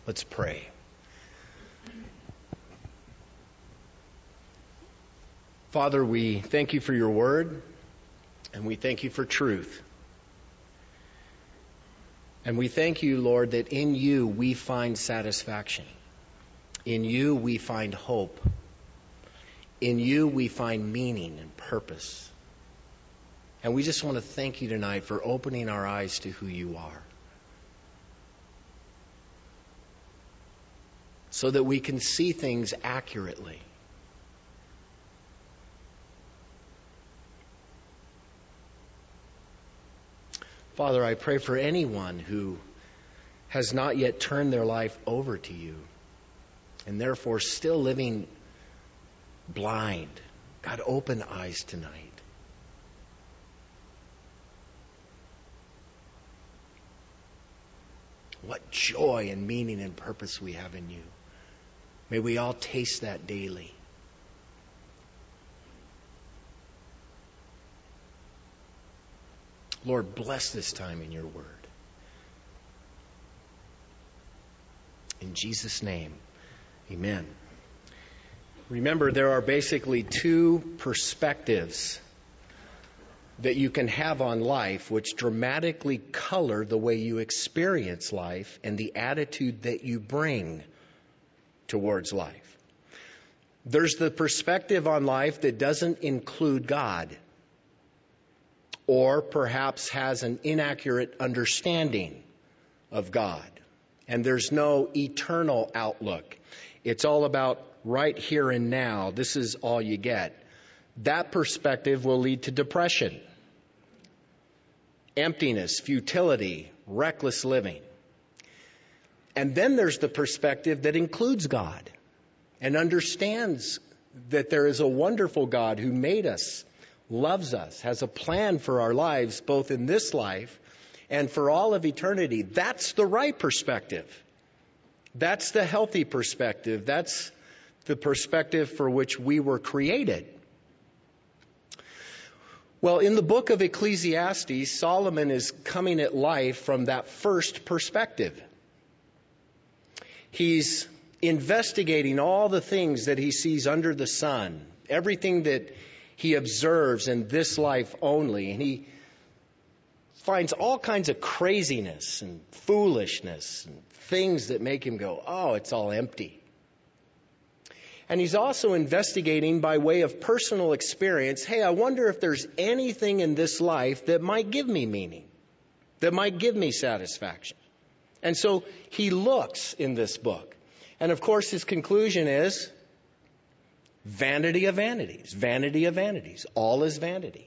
Let's pray. Father, we thank you for your word, and we thank you for truth. And we thank you, Lord, that in you we find satisfaction. In you we find hope. In you we find meaning and purpose. And we just want to thank you tonight for opening our eyes to who you are, so that we can see things accurately. Father, I pray for anyone who has not yet turned their life over to you and therefore still living blind. God, open eyes tonight. What joy and meaning and purpose we have in you. May we all taste that daily. Lord, bless this time in your word. In Jesus' name, amen. Remember, there are basically two perspectives that you can have on life which dramatically color the way you experience life and the attitude that you bring towards life. There's the perspective on life that doesn't include God, or perhaps has an inaccurate understanding of God. And there's no eternal outlook. It's all about right here and now. This is all you get. That perspective will lead to depression, emptiness, futility, reckless living. And then there's the perspective that includes God and understands that there is a wonderful God who made us, loves us, has a plan for our lives, both in this life and for all of eternity. That's the right perspective. That's the healthy perspective. That's the perspective for which we were created. Well, in the book of Ecclesiastes, Solomon is coming at life from that first perspective. He's investigating all the things that he sees under the sun, everything that he observes in this life only, and he finds all kinds of craziness and foolishness and things that make him go, oh, it's all empty. And he's also investigating by way of personal experience, hey, I wonder if there's anything in this life that might give me meaning, that might give me satisfaction. And so he looks in this book. And of course, his conclusion is vanity of vanities, vanity of vanities. All is vanity.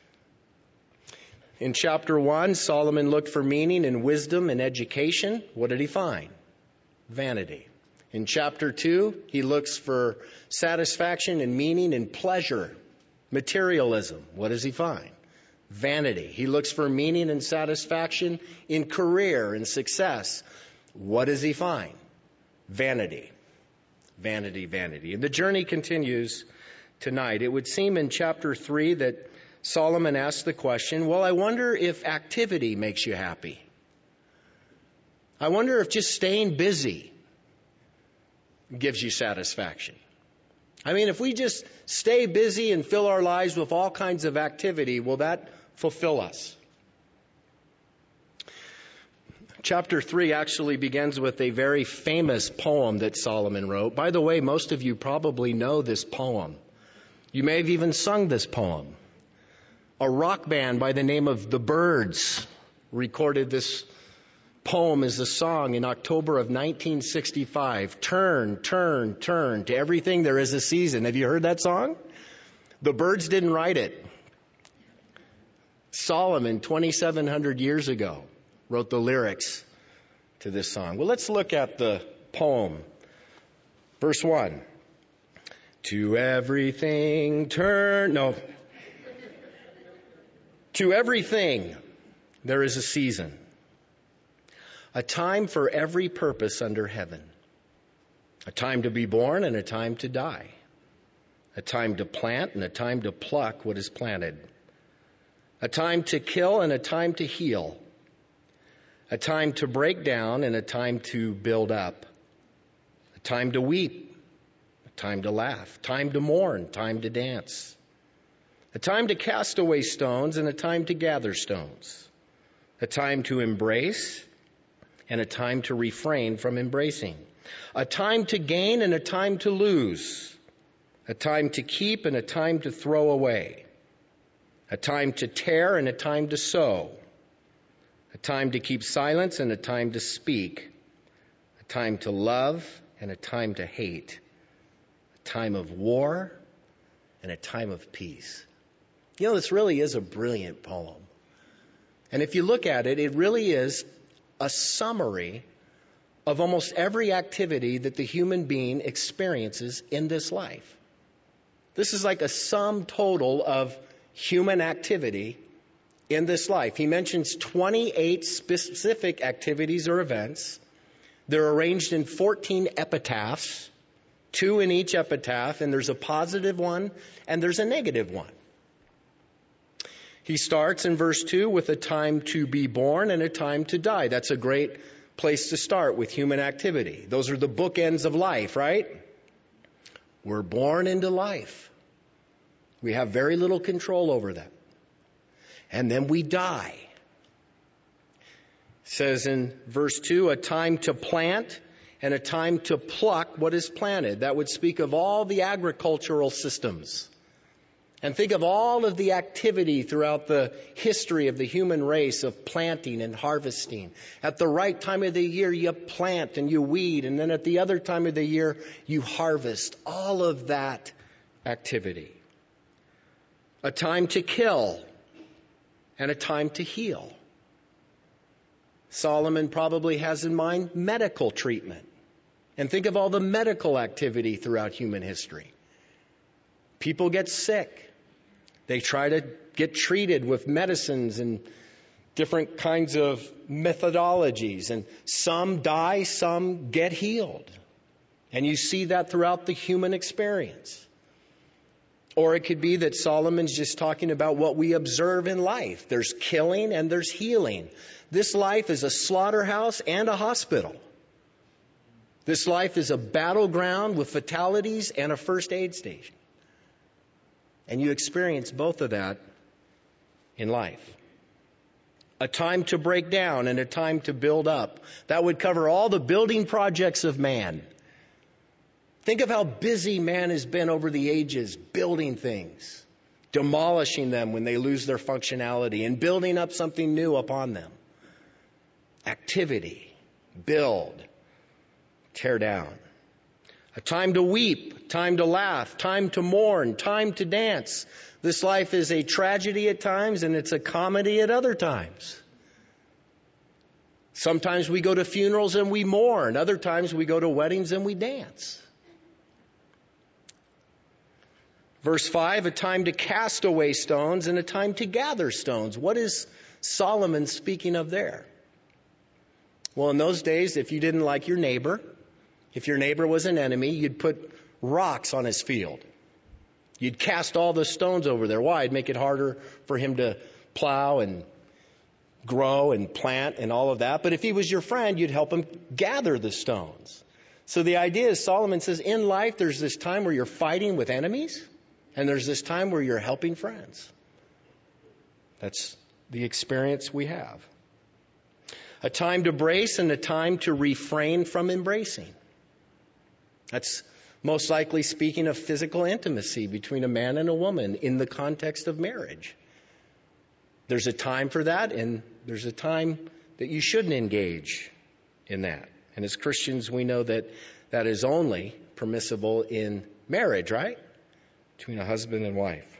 In chapter 1, Solomon looked for meaning in wisdom and education. What did he find? Vanity. In chapter 2, he looks for satisfaction and meaning in pleasure, materialism. What does he find? Vanity. He looks for meaning and satisfaction in career and success. What does he find? Vanity. Vanity, vanity. And the journey continues tonight. It would seem in chapter 3 that Solomon asked the question, well, I wonder if activity makes you happy. I wonder if just staying busy gives you satisfaction. I mean, if we just stay busy and fill our lives with all kinds of activity, will that fulfill us? Chapter 3 actually begins with a very famous poem that Solomon wrote. By the way, most of you probably know this poem. You may have even sung this poem. A rock band by the name of The Byrds recorded this poem as a song in October of 1965. Turn, turn, turn. To everything there is a season. Have you heard that song? The Byrds didn't write it. Solomon, 2,700 years ago, wrote the lyrics to this song. Well, let's look at the poem. Verse 1. To everything turn... No. To everything there is a season. A time for every purpose under heaven. A time to be born and a time to die. A time to plant and a time to pluck what is planted. A time to kill and a time to heal. a time to break down and a time to build up, a time to weep, a time to laugh, time to mourn, time to dance, a time to cast away stones and a time to gather stones, a time to embrace and a time to refrain from embracing, a time to gain and a time to lose, a time to keep and a time to throw away, a time to tear and a time to sow, a time to keep silence and a time to speak, a time to love and a time to hate, a time of war and a time of peace. You know, this really is a brilliant poem. And if you look at it, it really is a summary of almost every activity that the human being experiences in this life. This is like a sum total of human activity in this life. He mentions 28 specific activities or events. They're arranged in 14 epitaphs, 2 in each epitaph, and there's a positive one and there's a negative one. He starts in verse 2 with a time to be born and a time to die. That's a great place to start with human activity. Those are the bookends of life, right? We're born into life. We have very little control over that. And then we die. It says in verse 2, a time to plant and a time to pluck what is planted. That would speak of all the agricultural systems. And think of all of the activity throughout the history of the human race of planting and harvesting. At the right time of the year, you plant and you weed. And then at the other time of the year, you harvest. All of that activity. A time to kill and a time to heal. Solomon probably has in mind medical treatment. And think of all the medical activity throughout human history. People get sick. They try to get treated with medicines and different kinds of methodologies. And some die, some get healed. And you see that throughout the human experience. Or it could be that Solomon's just talking about what we observe in life. There's killing and there's healing. This life is a slaughterhouse and a hospital. This life is a battleground with fatalities and a first aid station. And you experience both of that in life. A time to break down and a time to build up. That would cover all the building projects of man. Think of how busy man has been over the ages building things, demolishing them when they lose their functionality, and building up something new upon them. Activity, build, tear down. A time to weep, time to laugh, time to mourn, time to dance. This life is a tragedy at times and it's a comedy at other times. Sometimes we go to funerals and we mourn. Other times we go to weddings and we dance. Verse 5, a time to cast away stones and a time to gather stones. What is Solomon speaking of there? Well, in those days, if you didn't like your neighbor, if your neighbor was an enemy, you'd put rocks on his field. You'd cast all the stones over there. Why? It'd make it harder for him to plow and grow and plant and all of that. But if he was your friend, you'd help him gather the stones. So the idea is, Solomon says, in life, there's this time where you're fighting with enemies, and there's this time where you're helping friends. That's the experience we have. A time to brace and a time to refrain from embracing. That's most likely speaking of physical intimacy between a man and a woman in the context of marriage. There's a time for that, and there's a time that you shouldn't engage in that. And as Christians, we know that that is only permissible in marriage, right? Between a husband and wife.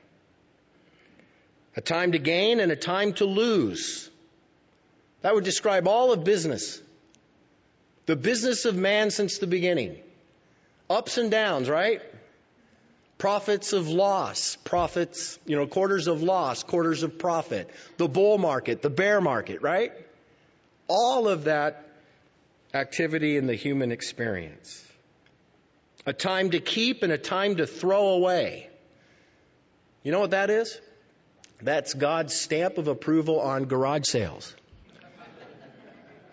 A time to gain and a time to lose. That would describe all of business. The business of man since the beginning. Ups and downs, right? Profits of loss, profits, quarters of loss, quarters of profit. The bull market, the bear market, right? All of that activity in the human experience. A time to keep and a time to throw away. You know what that is? That's God's stamp of approval on garage sales.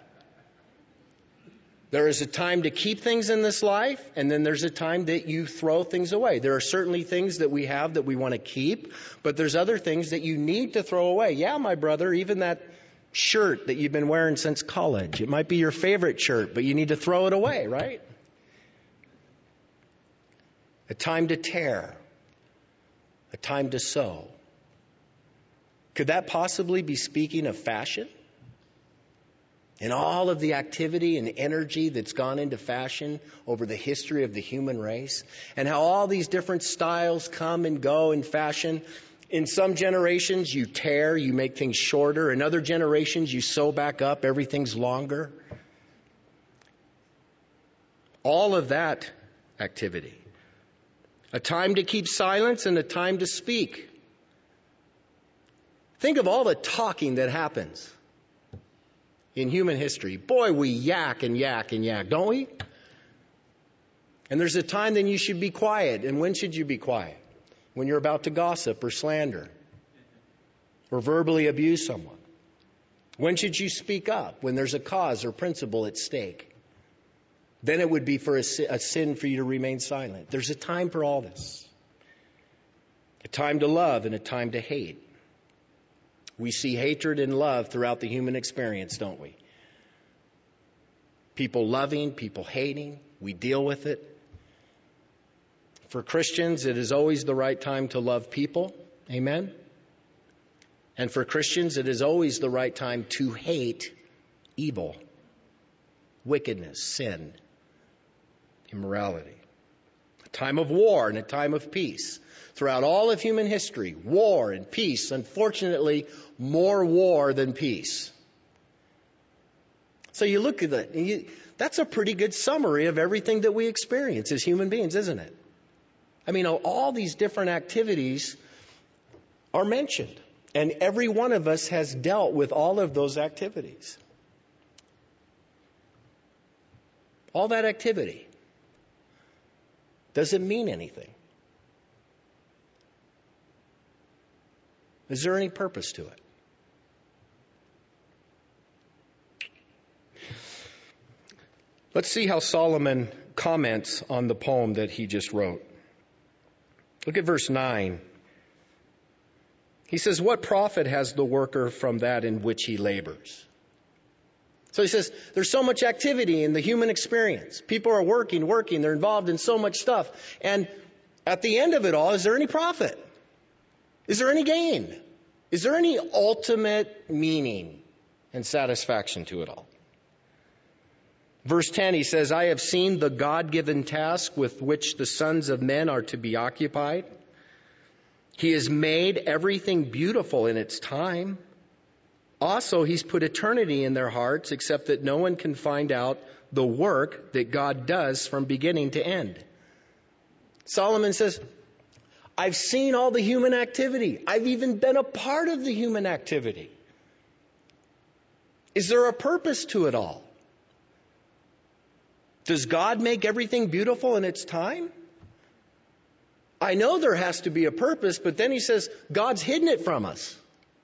There is a time to keep things in this life, and then there's a time that you throw things away. There are certainly things that we have that we want to keep, but there's other things that you need to throw away. Yeah, my brother, even that shirt that you've been wearing since college. It might be your favorite shirt, but you need to throw it away, right? A time to tear. A time to sow. Could that possibly be speaking of fashion? And all of the activity and energy that's gone into fashion over the history of the human race, and how all these different styles come and go in fashion. In some generations, you tear, you make things shorter. In other generations, you sew back up, everything's longer. All of that activity. A time to keep silence and a time to speak. Think of all the talking that happens in human history. Boy, we yak and yak and yak, don't we? And there's a time then you should be quiet. And when should you be quiet? When you're about to gossip or slander or verbally abuse someone. When should you speak up? When there's a cause or principle at stake. Then it would be for a sin for you to remain silent. There's a time for all this. A time to love and a time to hate. We see hatred and love throughout the human experience, don't we? People loving, people hating. We deal with it. For Christians, it is always the right time to love people. Amen? And for Christians, it is always the right time to hate evil, wickedness, sin, immorality. A time of war and a time of peace. Throughout all of human history, war and peace. Unfortunately, more war than peace. So you look at that, and that's a pretty good summary of everything that we experience as human beings, isn't it? I mean, all these different activities are mentioned. And every one of us has dealt with all of those activities. All that activity. Does it mean anything? Is there any purpose to it? Let's see how Solomon comments on the poem that he just wrote. Look at verse 9. He says, "What profit has the worker from that in which he labors?" So he says, there's so much activity in the human experience. People are working, they're involved in so much stuff. And at the end of it all, is there any profit? Is there any gain? Is there any ultimate meaning and satisfaction to it all? Verse 10, he says, "I have seen the God-given task with which the sons of men are to be occupied. He has made everything beautiful in its time. Also, he's put eternity in their hearts, except that no one can find out the work that God does from beginning to end." Solomon says, I've seen all the human activity. I've even been a part of the human activity. Is there a purpose to it all? Does God make everything beautiful in its time? I know there has to be a purpose, but then he says, God's hidden it from us.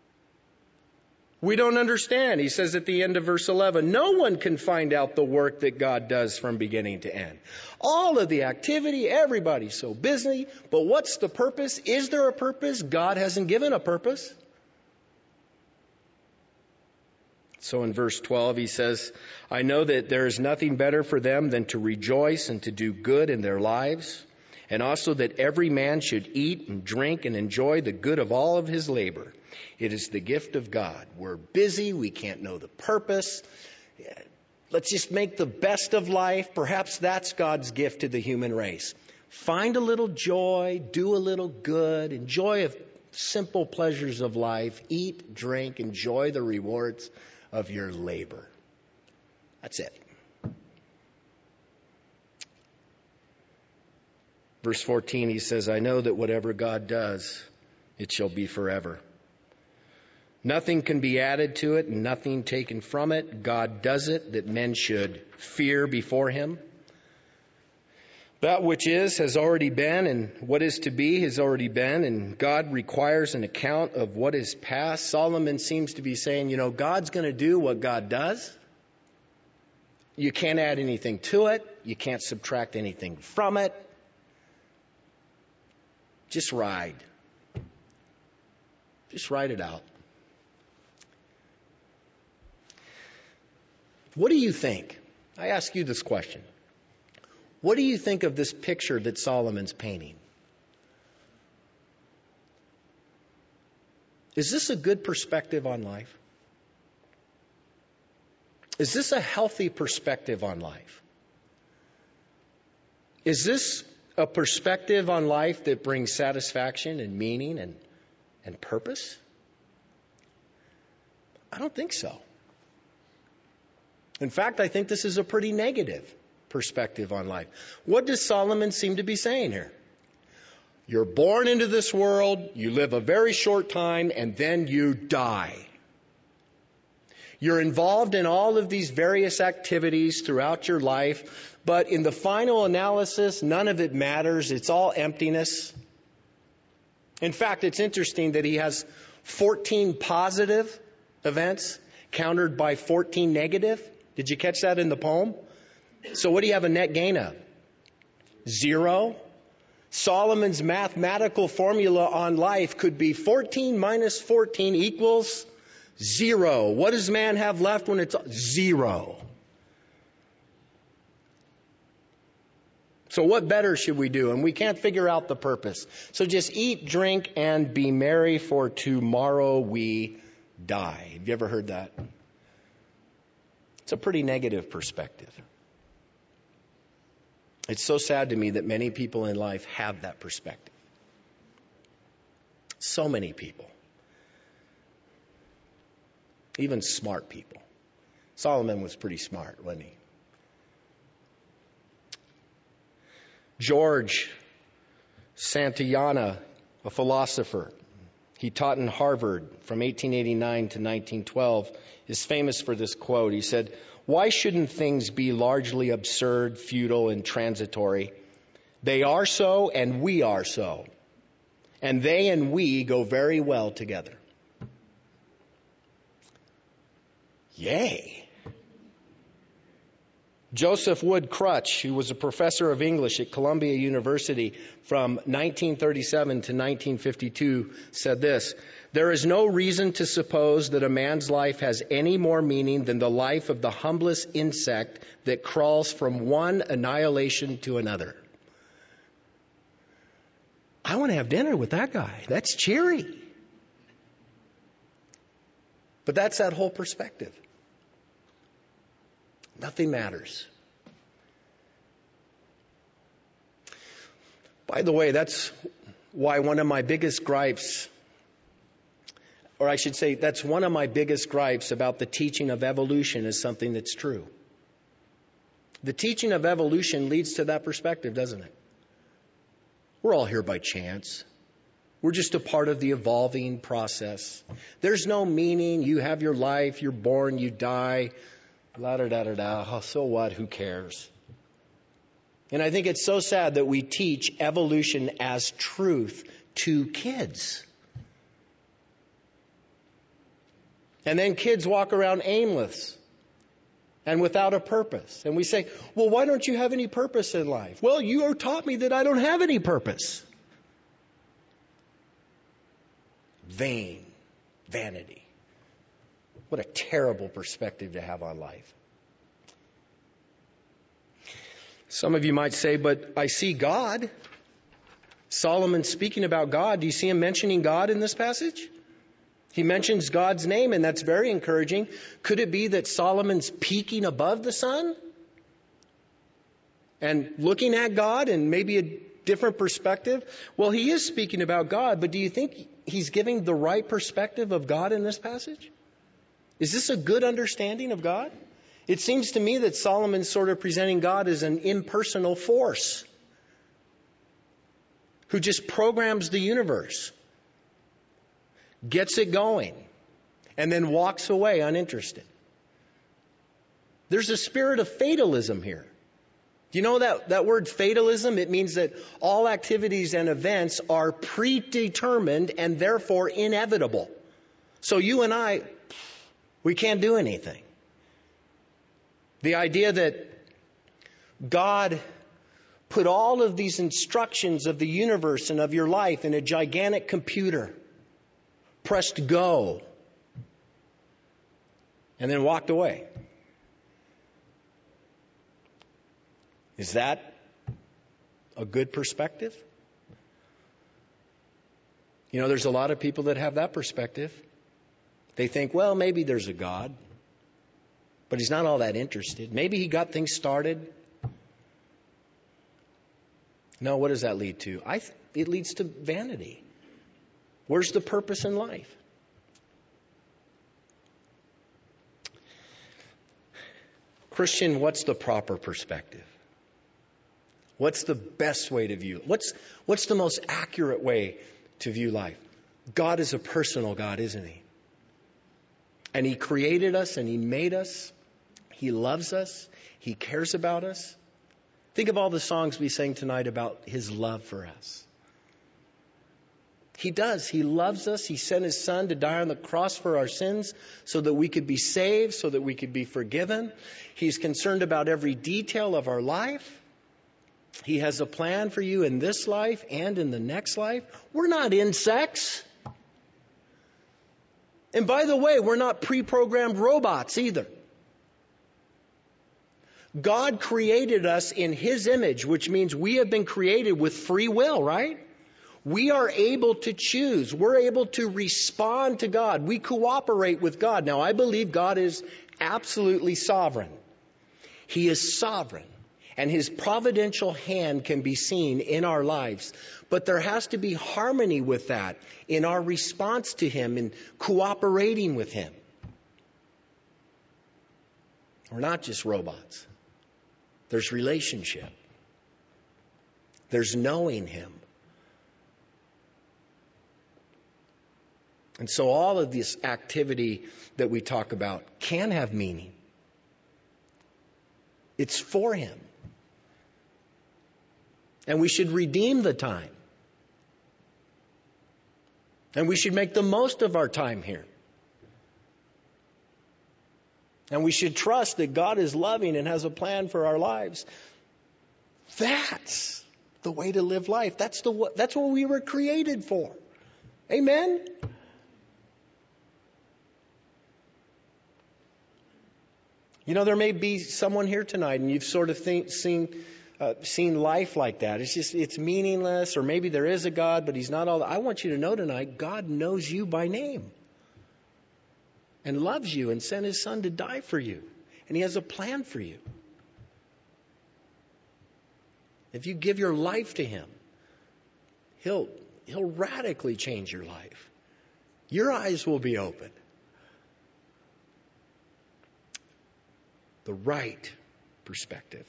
We don't understand. He says at the end of verse 11, no one can find out the work that God does from beginning to end. All of the activity, everybody's so busy, but what's the purpose? Is there a purpose? God hasn't given a purpose. So in verse 12, he says, I know that there is nothing better for them than to rejoice and to do good in their lives, and also that every man should eat and drink and enjoy the good of all of his labor. It is the gift of God. We're busy. We can't know the purpose. Let's just make the best of life. Perhaps that's God's gift to the human race. Find a little joy, do a little good, enjoy the simple pleasures of life, eat, drink, enjoy the rewards of your labor. That's it. Verse 14, he says, I know that whatever God does, it shall be forever. Nothing can be added to it, and nothing taken from it. God does it, that men should fear before him. That which is has already been, and what is to be has already been, and God requires an account of what is past. Solomon seems to be saying, God's going to do what God does, You can't add anything to it. You can't subtract anything from it. Just ride. Just ride it out. What do you think? I ask you this question. What do you think of this picture that Solomon's painting? Is this a good perspective on life? Is this a healthy perspective on life? Is this a perspective on life that brings satisfaction and meaning and purpose? I don't think so. In fact, I think this is a pretty negative perspective on life. What does Solomon seem to be saying here? You're born into this world, you live a very short time, and then you die. You're involved in all of these various activities throughout your life, but in the final analysis, none of it matters. It's all emptiness. In fact, it's interesting that he has 14 positive events countered by 14 negative. Did you catch that in the poem? So what do you have a net gain of? 0. Solomon's mathematical formula on life could be 14 minus 14 equals 0. What does man have left when it's 0? So what better should we do? And we can't figure out the purpose. So just eat, drink, and be merry, for tomorrow we die. Have you ever heard that? It's a pretty negative perspective. It's so sad to me that many people in life have that perspective. So many people. Even smart people. Solomon was pretty smart, wasn't he? George Santayana, a philosopher, he taught in Harvard from 1889 to 1912, is famous for this quote. He said, "Why shouldn't things be largely absurd, futile, and transitory? They are so, and we are so. And they and we go very well together." Yay! Joseph Wood Crutch, who was a professor of English at Columbia University from 1937 to 1952, said this: "There is no reason to suppose that a man's life has any more meaning than the life of the humblest insect that crawls from one annihilation to another." I want to have dinner with that guy. That's cheery. But that's that whole perspective. Nothing matters. By the way, that's why one of my biggest gripes, or I should say, that's one of my biggest gripes about the teaching of evolution is something that's true. The teaching of evolution leads to that perspective, doesn't it? We're all here by chance. We're just a part of the evolving process. There's no meaning. You have your life. You're born. You die. La da da da da. Oh, so what? Who cares? And I think it's so sad that we teach evolution as truth to kids. And then kids walk around aimless and without a purpose. And we say, well, why don't you have any purpose in life? Well, you taught me that I don't have any purpose. Vain. Vanity. What a terrible perspective to have on life. Some of you might say, but I see God. Solomon speaking about God. Do you see him mentioning God in this passage? He mentions God's name, and that's very encouraging. Could it be that Solomon's peeking above the sun and looking at God and maybe a different perspective? Well, he is speaking about God, but do you think he's giving the right perspective of God in this passage? Is this a good understanding of God? It seems to me that Solomon's sort of presenting God as an impersonal force who just programs the universe, gets it going, and then walks away uninterested. There's a spirit of fatalism here. Do you know that word fatalism? It means that all activities and events are predetermined and therefore inevitable. So you and I, we can't do anything. The idea that God put all of these instructions of the universe and of your life in a gigantic computer, pressed go, and then walked away. Is that a good perspective? You know, there's a lot of people that have that perspective. They think, well, maybe there's a God, but he's not all that interested. Maybe he got things started. No, what does that lead to? It leads to vanity. Where's the purpose in life? Christian, what's the proper perspective? What's the best way to view it? What's the most accurate way to view life? God is a personal God, isn't he? And he created us and he made us. He loves us. He cares about us. Think of all the songs we sang tonight about his love for us. He does. He loves us. He sent his son to die on the cross for our sins so that we could be saved, so that we could be forgiven. He's concerned about every detail of our life. He has a plan for you in this life and in the next life. We're not insects. And by the way, we're not pre-programmed robots either. God created us in his image, which means we have been created with free will, right? We are able to choose. We're able to respond to God. We cooperate with God. Now, I believe God is absolutely sovereign. He is sovereign. And his providential hand can be seen in our lives. But there has to be harmony with that in our response to him and cooperating with him. We're not just robots. There's relationship. There's knowing him. And so all of this activity that we talk about can have meaning. It's for him. And we should redeem the time. And we should make the most of our time here. And we should trust that God is loving and has a plan for our lives. That's the way to live life. That's what we were created for. Amen? You know, there may be someone here tonight and you've sort of seen life like that. It's meaningless, or maybe there is a God, but he's not all that. I want you to know tonight, God knows you by name and loves you and sent his son to die for you. And he has a plan for you. If you give your life to him, he'll radically change your life. Your eyes will be open. The right perspective.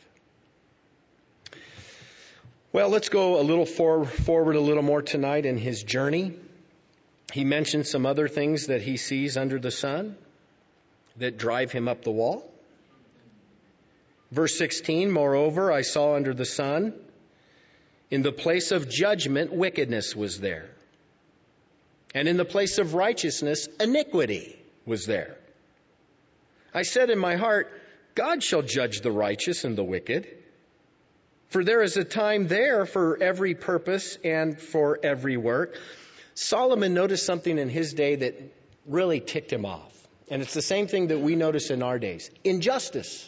Well, let's go a little forward a little more tonight in his journey. He mentions some other things that he sees under the sun that drive him up the wall. Verse 16, moreover, I saw under the sun, in the place of judgment, wickedness was there. And in the place of righteousness, iniquity was there. I said in my heart, God shall judge the righteous and the wicked. For there is a time there for every purpose and for every work. Solomon noticed something in his day that really ticked him off. And it's the same thing that we notice in our days. Injustice.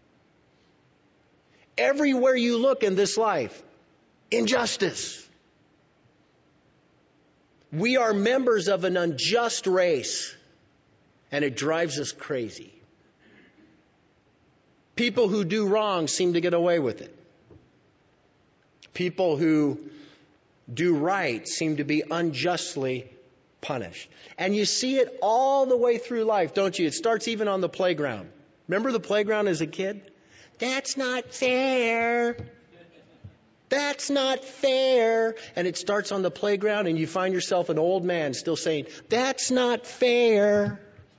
Everywhere you look in this life, injustice. We are members of an unjust race, and it drives us crazy. People who do wrong seem to get away with it. People who do right seem to be unjustly punished. And you see it all the way through life, don't you? It starts even on the playground. Remember the playground as a kid? That's not fair. That's not fair. And it starts on the playground and you find yourself an old man still saying, that's not fair.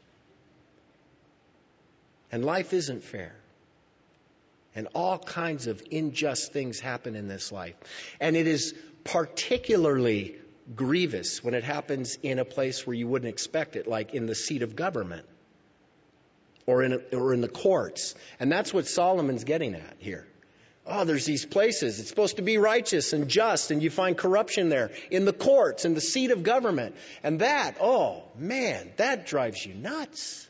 And life isn't fair. And all kinds of unjust things happen in this life. And it is particularly grievous when it happens in a place where you wouldn't expect it, like in the seat of government. or in the courts. And that's what Solomon's getting at here. Oh, there's these places. It's supposed to be righteous and just, and you find corruption there in the courts, in the seat of government. And that, oh man, that drives you nuts.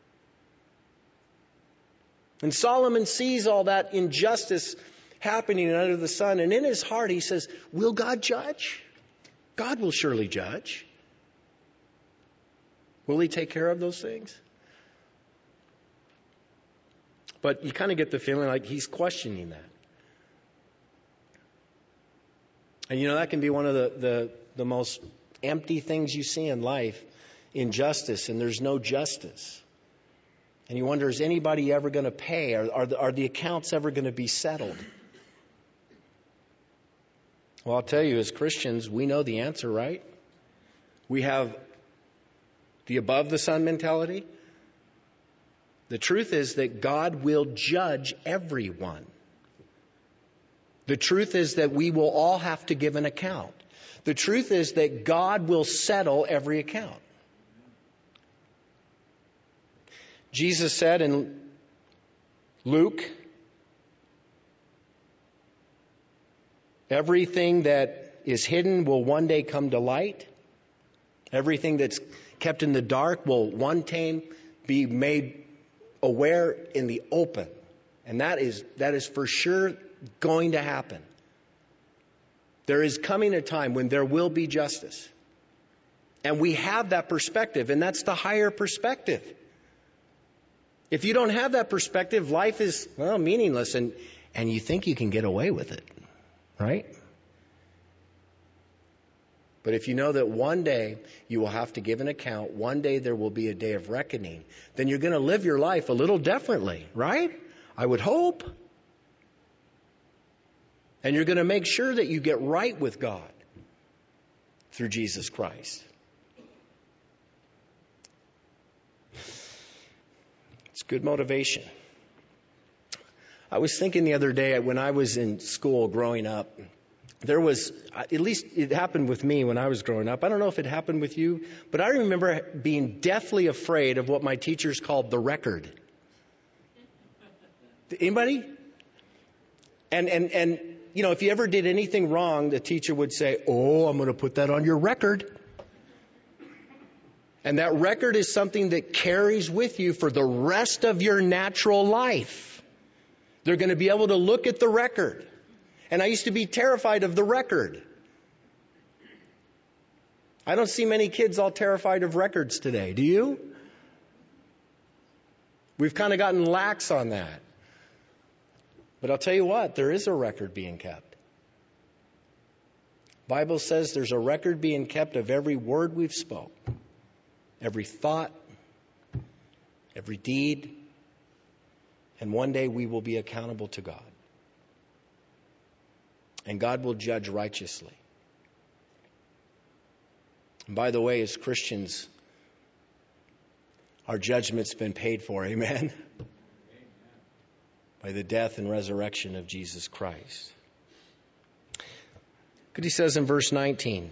And Solomon sees all that injustice happening under the sun, and in his heart he says, will God judge? God will surely judge. Will he take care of those things? But you kind of get the feeling like he's questioning that. And that can be one of the most empty things you see in life, injustice, and there's no justice. And you wonder, is anybody ever going to pay? Are the accounts ever going to be settled? Well, I'll tell you, as Christians, we know the answer, right? We have the above the sun mentality. The truth is that God will judge everyone. The truth is that we will all have to give an account. The truth is that God will settle every account. Jesus said in Luke, everything that is hidden will one day come to light. Everything that's kept in the dark will one day be made aware in the open. And that is for sure going to happen. There is coming a time when there will be justice. And we have that perspective, and that's the higher perspective. If you don't have that perspective, life is, meaningless, and you think you can get away with it, right? But if you know that one day you will have to give an account, one day there will be a day of reckoning, then you're going to live your life a little differently, right? I would hope. And you're going to make sure that you get right with God through Jesus Christ. It's good motivation. I was thinking the other day when I was in school growing up, there was, at least it happened with me when I was growing up. I don't know if it happened with you, but I remember being deathly afraid of what my teachers called the record. Anybody? And if you ever did anything wrong, the teacher would say, "Oh, I'm going to put that on your record." And that record is something that carries with you for the rest of your natural life. They're going to be able to look at the record. And I used to be terrified of the record. I don't see many kids all terrified of records today. Do you? We've kind of gotten lax on that. But I'll tell you what, there is a record being kept. Bible says there's a record being kept of every word we've spoke, every thought, every deed, and one day we will be accountable to God. And God will judge righteously. And by the way, as Christians, our judgment's been paid for, amen? By the death and resurrection of Jesus Christ. Look what he says in verse 19.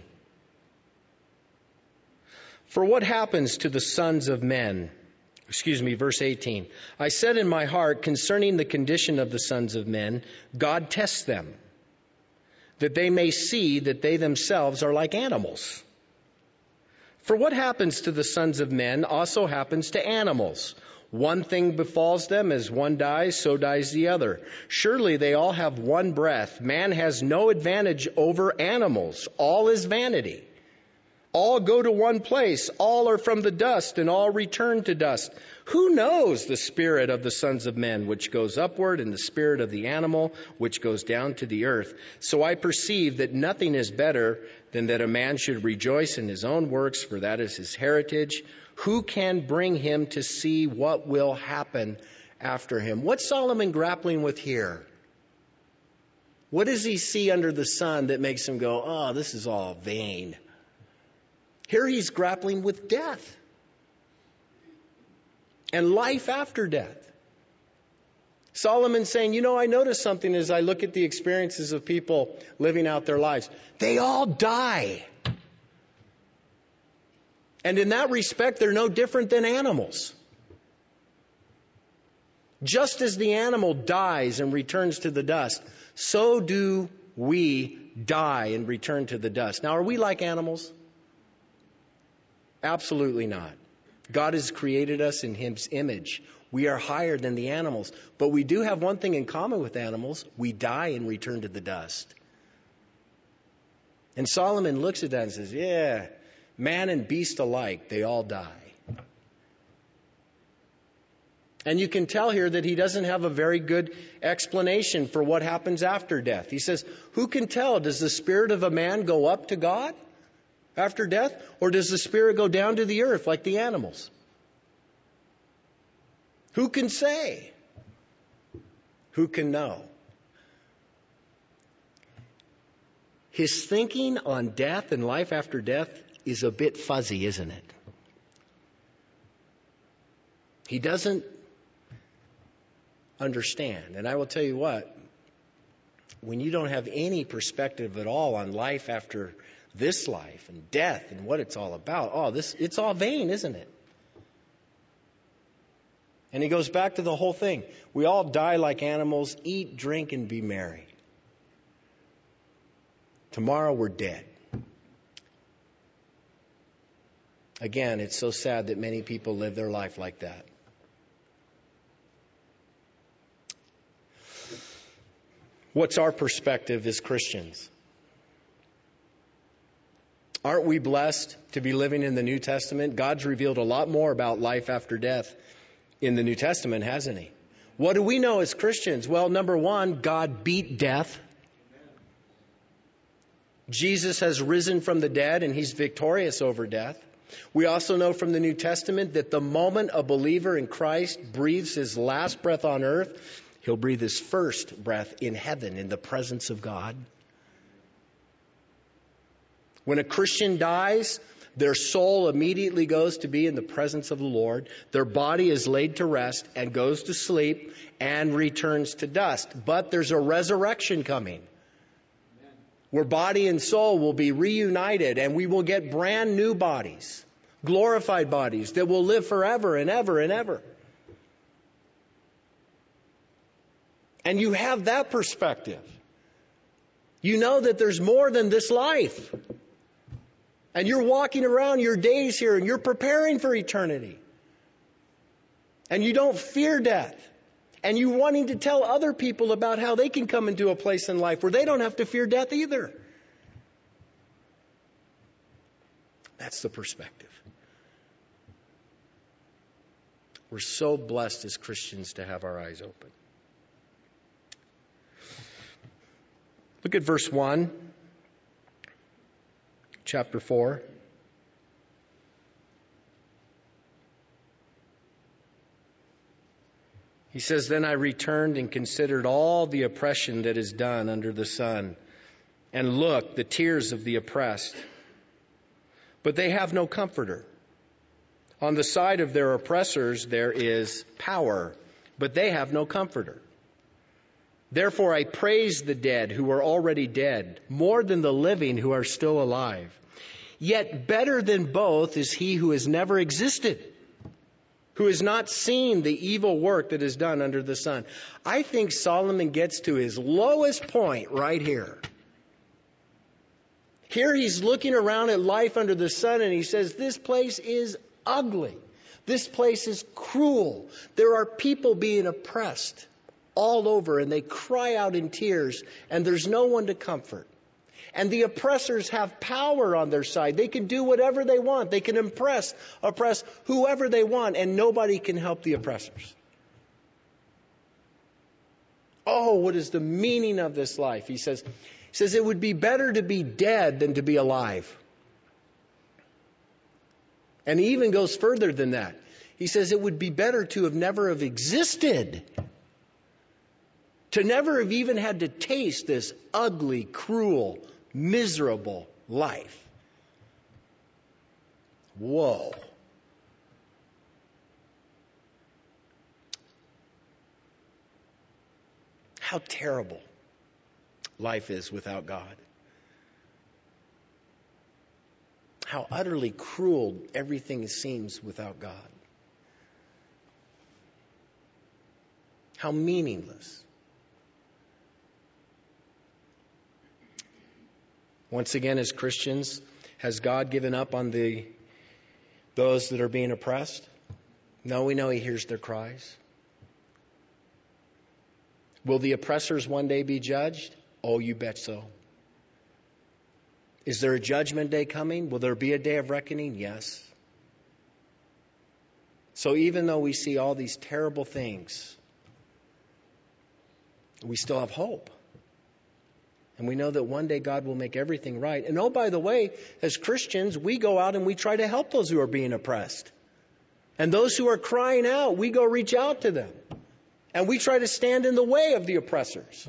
For what happens to the sons of men? Verse 18. I said in my heart concerning the condition of the sons of men, God tests them, that they may see that they themselves are like animals. For what happens to the sons of men also happens to animals. One thing befalls them, as one dies, so dies the other. Surely they all have one breath. Man has no advantage over animals. All is vanity. All go to one place. All are from the dust, and all return to dust. Who knows the spirit of the sons of men, which goes upward, and the spirit of the animal, which goes down to the earth? So I perceive that nothing is better than that a man should rejoice in his own works, for that is his heritage. Who can bring him to see what will happen after him? What's Solomon grappling with here? What does he see under the sun that makes him go, oh, this is all vain? Here he's grappling with death and life after death. Solomon's saying, I noticed something as I look at the experiences of people living out their lives. They all die. And in that respect, they're no different than animals. Just as the animal dies and returns to the dust, so do we die and return to the dust. Now, are we like animals? Absolutely not. God has created us in His image. We are higher than the animals. But we do have one thing in common with animals. We die and return to the dust. And Solomon looks at that and says, yeah, man and beast alike, they all die. And you can tell here that he doesn't have a very good explanation for what happens after death. He says, who can tell? Does the spirit of a man go up to God after death? Or does the spirit go down to the earth like the animals? Who can say? Who can know? His thinking on death and life after death is a bit fuzzy, isn't it? He doesn't understand. And I will tell you what, when you don't have any perspective at all on life after this life and death and what it's all about, it's all vain, isn't it? And he goes back to the whole thing. We all die like animals, eat, drink, and be merry. Tomorrow we're dead. Again, it's so sad that many people live their life like that. What's our perspective as Christians? Aren't we blessed to be living in the New Testament? God's revealed a lot more about life after death in the New Testament, hasn't He? What do we know as Christians? Well, number one, God beat death. Jesus has risen from the dead and He's victorious over death. We also know from the New Testament that the moment a believer in Christ breathes his last breath on earth, he'll breathe his first breath in heaven in the presence of God. When a Christian dies, their soul immediately goes to be in the presence of the Lord. Their body is laid to rest and goes to sleep and returns to dust. But there's a resurrection coming, where body and soul will be reunited and we will get brand new bodies, glorified bodies that will live forever and ever and ever. And you have that perspective. You know that there's more than this life. And you're walking around your days here and you're preparing for eternity. And you don't fear death. And you wanting to tell other people about how they can come into a place in life where they don't have to fear death either. That's the perspective. We're so blessed as Christians to have our eyes open. Look at verse 1, chapter 4. He says, then I returned and considered all the oppression that is done under the sun. And look, the tears of the oppressed. But they have no comforter. On the side of their oppressors there is power, but they have no comforter. Therefore I praise the dead who are already dead, more than the living who are still alive. Yet better than both is he who has never existed, who has not seen the evil work that is done under the sun. I think Solomon gets to his lowest point right here. Here he's looking around at life under the sun and he says, this place is ugly. This place is cruel. There are people being oppressed all over and they cry out in tears and there's no one to comfort. And the oppressors have power on their side. They can do whatever they want. They can oppress whoever they want, and nobody can help the oppressors. Oh, what is the meaning of this life? He says it would be better to be dead than to be alive. And he even goes further than that. He says it would be better to have never have existed. To never have even had to taste this ugly, cruel, miserable life. Whoa. How terrible life is without God. How utterly cruel everything seems without God. How meaningless. Once again, as Christians, has God given up on those that are being oppressed? No, we know He hears their cries. Will the oppressors one day be judged? Oh, you bet so. Is there a judgment day coming? Will there be a day of reckoning? Yes. So even though we see all these terrible things, we still have hope. And we know that one day God will make everything right. And oh, by the way, as Christians, we go out and we try to help those who are being oppressed. And those who are crying out, we go reach out to them. And we try to stand in the way of the oppressors.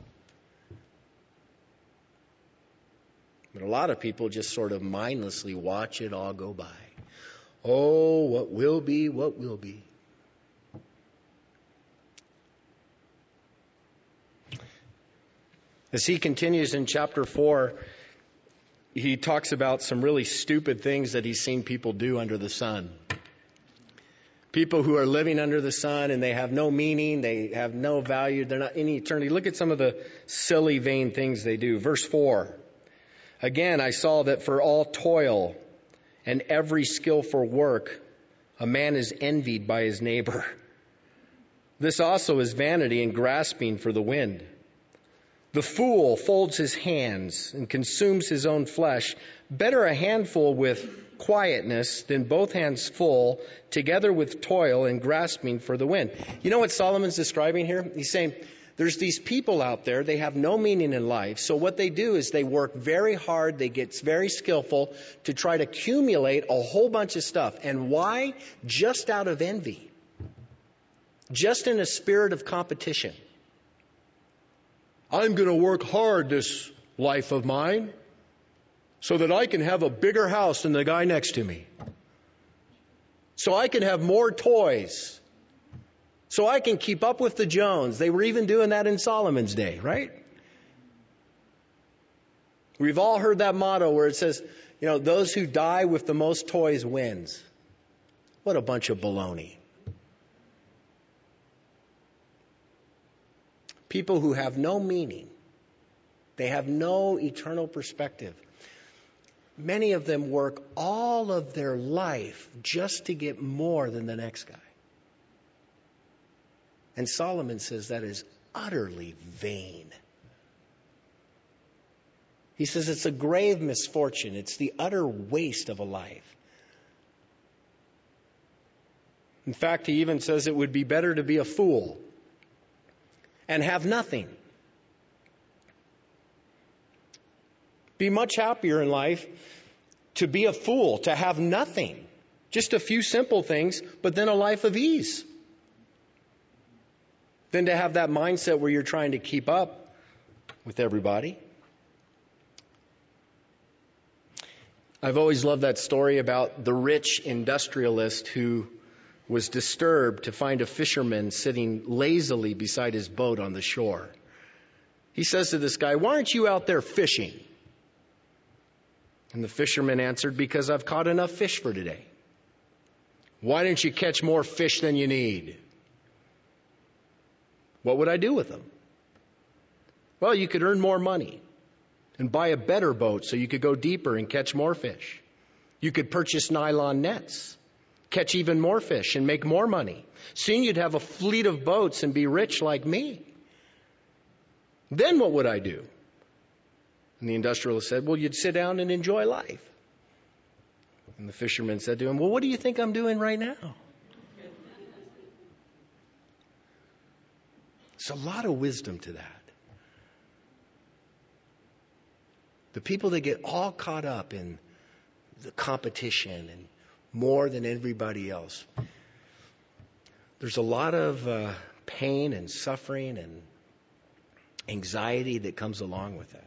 But a lot of people just sort of mindlessly watch it all go by. Oh, what will be, what will be. As he continues in chapter 4, he talks about some really stupid things that he's seen people do under the sun. People who are living under the sun and they have no meaning, they have no value, they're not any eternity. Look at some of the silly, vain things they do. Verse 4. Again, I saw that for all toil and every skillful work, a man is envied by his neighbor. This also is vanity and grasping for the wind. The fool folds his hands and consumes his own flesh. Better a handful with quietness than both hands full, together with toil and grasping for the wind. You know what Solomon's describing here? He's saying there's these people out there, they have no meaning in life. So what they do is they work very hard, they get very skillful to try to accumulate a whole bunch of stuff. And why? Just out of envy. Just in a spirit of competition. I'm going to work hard this life of mine so that I can have a bigger house than the guy next to me. So I can have more toys. So I can keep up with the Jones. They were even doing that in Solomon's day, right? We've all heard that motto where it says, those who die with the most toys wins. What a bunch of baloney. People who have no meaning. They have no eternal perspective. Many of them work all of their life just to get more than the next guy. And Solomon says that is utterly vain. He says it's a grave misfortune. It's the utter waste of a life. In fact, he even says it would be better to be a fool and have nothing. Be much happier in life to be a fool, to have nothing. Just a few simple things, but then a life of ease. Than to have that mindset where you're trying to keep up with everybody. I've always loved that story about the rich industrialist who was disturbed to find a fisherman sitting lazily beside his boat on the shore. He says to this guy, "Why aren't you out there fishing?" And the fisherman answered, "Because I've caught enough fish for today." "Why don't you catch more fish than you need?" "What would I do with them?" "Well, you could earn more money and buy a better boat so you could go deeper and catch more fish. You could purchase nylon nets, catch even more fish and make more money. Soon you'd have a fleet of boats and be rich like me. Then what would I do?" And the industrialist said, "Well, you'd sit down and enjoy life." And the fisherman said to him, "Well, what do you think I'm doing right now?" There's a lot of wisdom to that. The people that get all caught up in the competition and more than everybody else, there's a lot of pain and suffering and anxiety that comes along with that.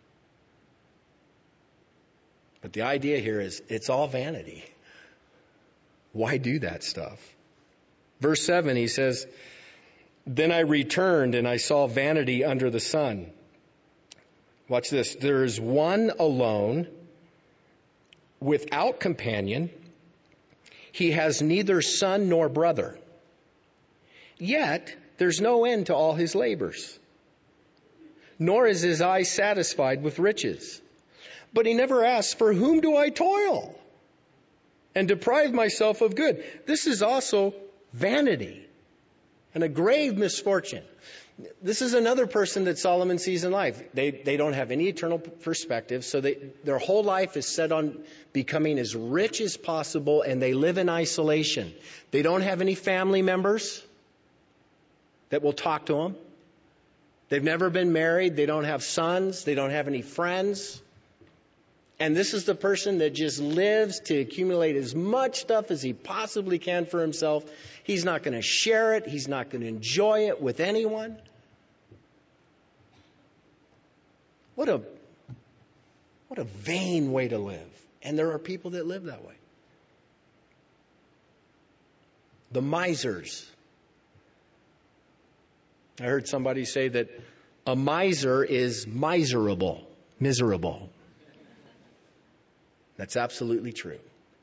But the idea here is it's all vanity. Why do that stuff? Verse 7, he says, "Then I returned and I saw vanity under the sun." Watch this. "There is one alone, without companion. He has neither son nor brother. Yet There's no end to all his labors. Nor is his eye satisfied with riches. But he never asks, for whom do I toil and deprive myself of good? This is also vanity and a grave misfortune. This is another person that Solomon sees in life. They don't have any eternal perspective, so their whole life is set on becoming as rich as possible, and they live in isolation. They don't have any family members that will talk to them. They've never been married. They don't have sons. They don't have any friends. And this is the person that just lives to accumulate as much stuff as he possibly can for himself. He's not going to share it. He's not going to enjoy it with anyone. What a vain way to live. And there are people that live that way. The misers. I heard somebody say that a miser is miserable. That's absolutely true.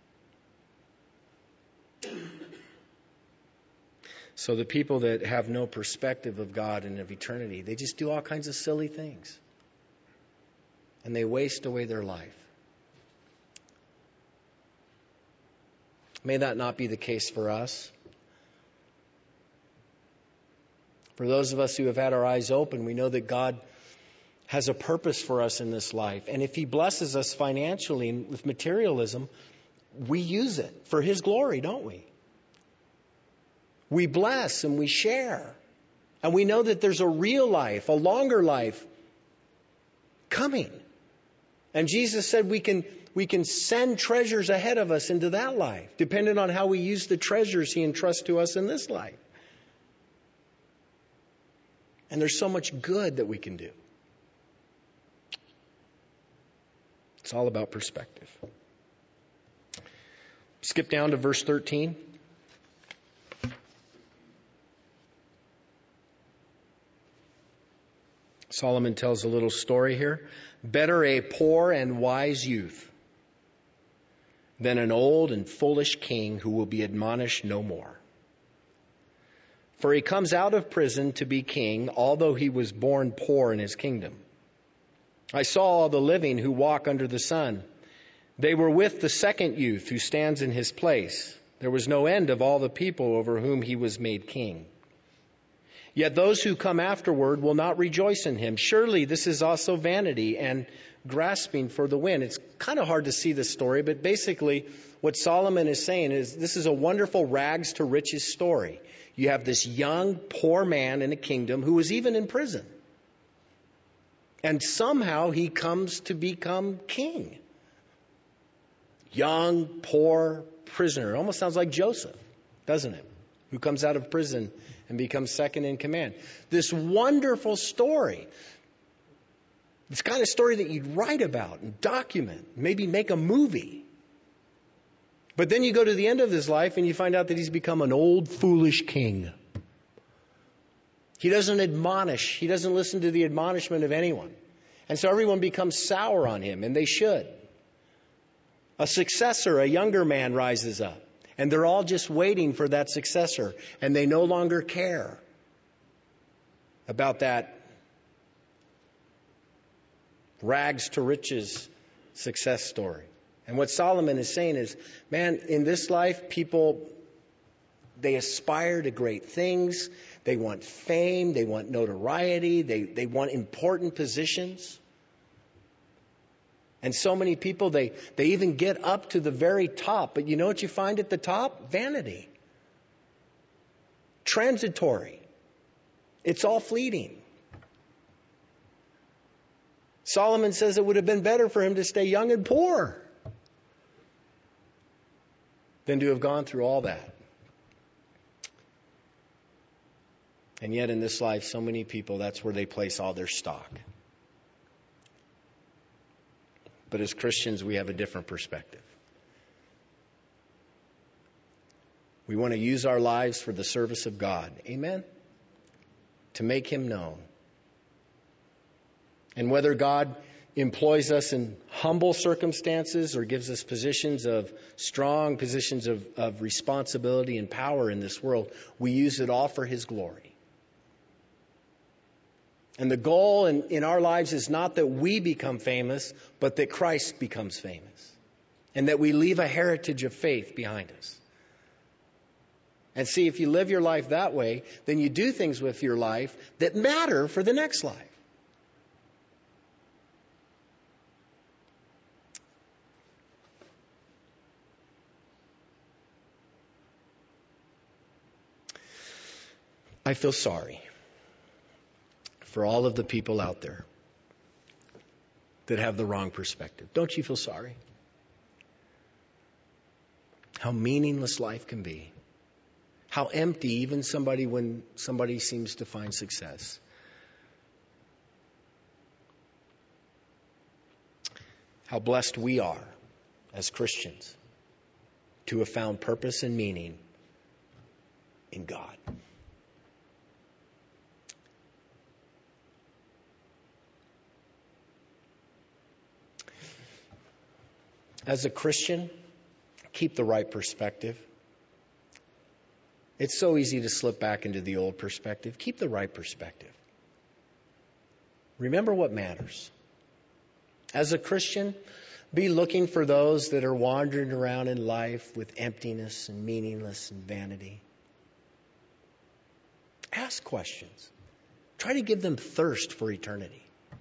So the people that have no perspective of God and of eternity, they just do all kinds of silly things. And they waste away their life. May that not be the case for us. For those of us who have had our eyes open, we know that God has a purpose for us in this life. And if He blesses us financially and with materialism, we use it for His glory, don't we? We bless and we share. And we know that there's a real life, a longer life coming. And Jesus said we can send treasures ahead of us into that life, depending on how we use the treasures He entrusts to us in this life. And there's so much good that we can do. It's all about perspective. Skip down to verse 13. Solomon tells a little story here. Better a poor and wise youth than an old and foolish king who will be admonished no more. For he comes out of prison to be king, although he was born poor in his kingdom. I saw all the living who walk under the sun. They were with the second youth who stands in his place. There was no end of all the people over whom he was made king. Yet those who come afterward will not rejoice in him. Surely this is also vanity and grasping for the wind. It's kind of hard to see this story, but basically what Solomon is saying is this is a wonderful rags to riches story. You have this young, poor man in a kingdom who was even in prison. And somehow he comes to become king. Young, poor, prisoner. It almost sounds like Joseph, doesn't it? Who comes out of prison and becomes second in command. This wonderful story. It's the kind of story that you'd write about and document, maybe make a movie. But then you go to the end of his life and you find out that he's become an old, foolish king. He doesn't admonish. He doesn't listen to the admonishment of anyone. And so everyone becomes sour on him, and they should. A successor, a younger man, rises up. And they're all just waiting for that successor. And they no longer care about that rags to riches success story. And what Solomon is saying is, man, in this life, people, they aspire to great things. They want fame. They want notoriety. They want important positions. And so many people, they even get up to the very top. But you know what you find at the top? Vanity. Transitory. It's all fleeting. Solomon says it would have been better for him to stay young and poor than to have gone through all that. And yet in this life, so many people, that's where they place all their stock. But as Christians, we have a different perspective. We want to use our lives for the service of God. Amen? To make Him known. And whether God employs us in humble circumstances or gives us strong positions of responsibility and power in this world, we use it all for His glory. And the goal in our lives is not that we become famous, but that Christ becomes famous. And that we leave a heritage of faith behind us. And see, if you live your life that way, then you do things with your life that matter for the next life. I feel sorry for all of the people out there that have the wrong perspective. Don't you feel sorry? How meaningless life can be. How empty even when somebody seems to find success. How blessed we are as Christians to have found purpose and meaning in God. As a Christian, keep the right perspective. It's so easy to slip back into the old perspective. Keep the right perspective. Remember what matters. As a Christian, be looking for those that are wandering around in life with emptiness and meaningless and vanity. Ask questions. Try to give them thirst for eternity.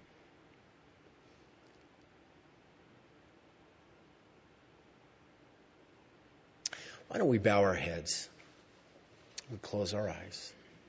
Why don't we bow our heads and close our eyes?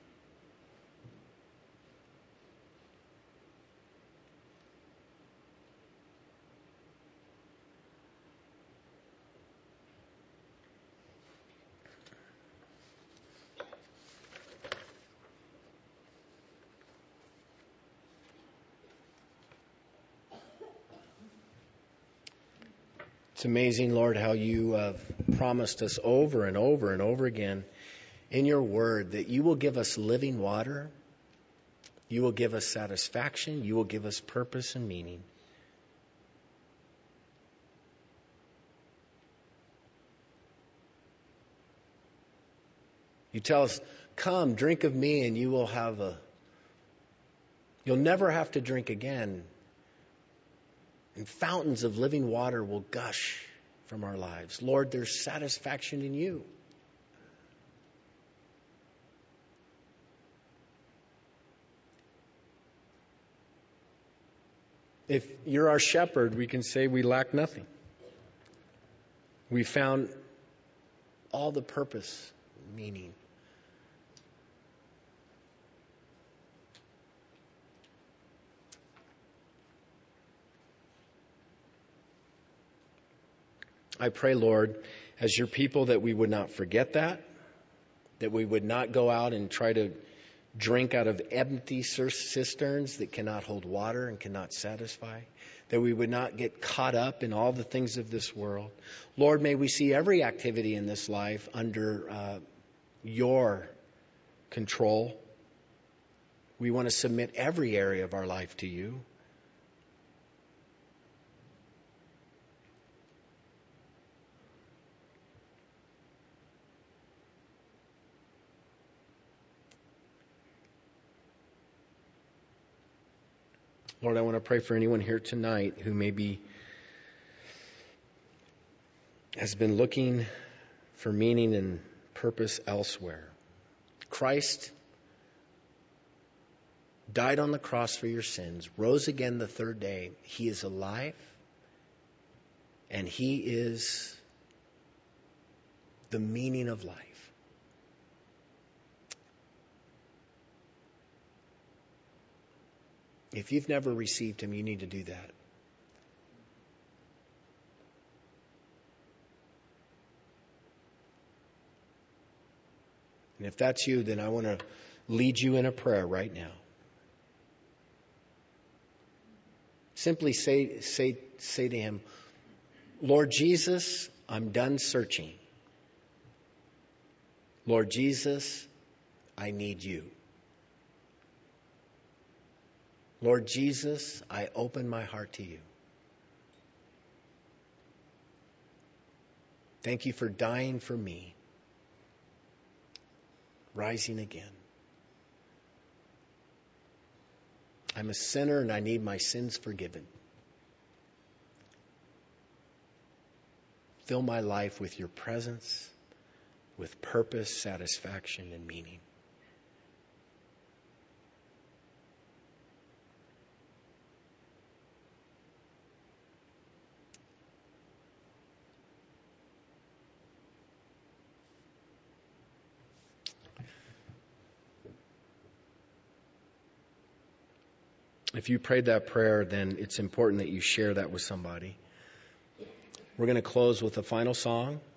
It's amazing, Lord, how you have promised us over and over and over again in your word that you will give us living water, you will give us satisfaction, you will give us purpose and meaning. You tell us, come, drink of me, and you'll never have to drink again. And fountains of living water will gush from our lives. Lord, there's satisfaction in you. If you're our shepherd, we can say we lack nothing. We found all the purpose, meaning. I pray, Lord, as your people, that we would not forget that we would not go out and try to drink out of empty cisterns that cannot hold water and cannot satisfy, that we would not get caught up in all the things of this world. Lord, may we see every activity in this life under your control. We want to submit every area of our life to you. Lord, I want to pray for anyone here tonight who maybe has been looking for meaning and purpose elsewhere. Christ died on the cross for your sins, rose again the third day. He is alive, and he is the meaning of life. If you've never received him, you need to do that. And if that's you, then I want to lead you in a prayer right now. Simply say to him, Lord Jesus, I'm done searching. Lord Jesus, I need you. Lord Jesus, I open my heart to you. Thank you for dying for me, rising again. I'm a sinner and I need my sins forgiven. Fill my life with your presence, with purpose, satisfaction, and meaning. If you prayed that prayer, then it's important that you share that with somebody. We're going to close with a final song.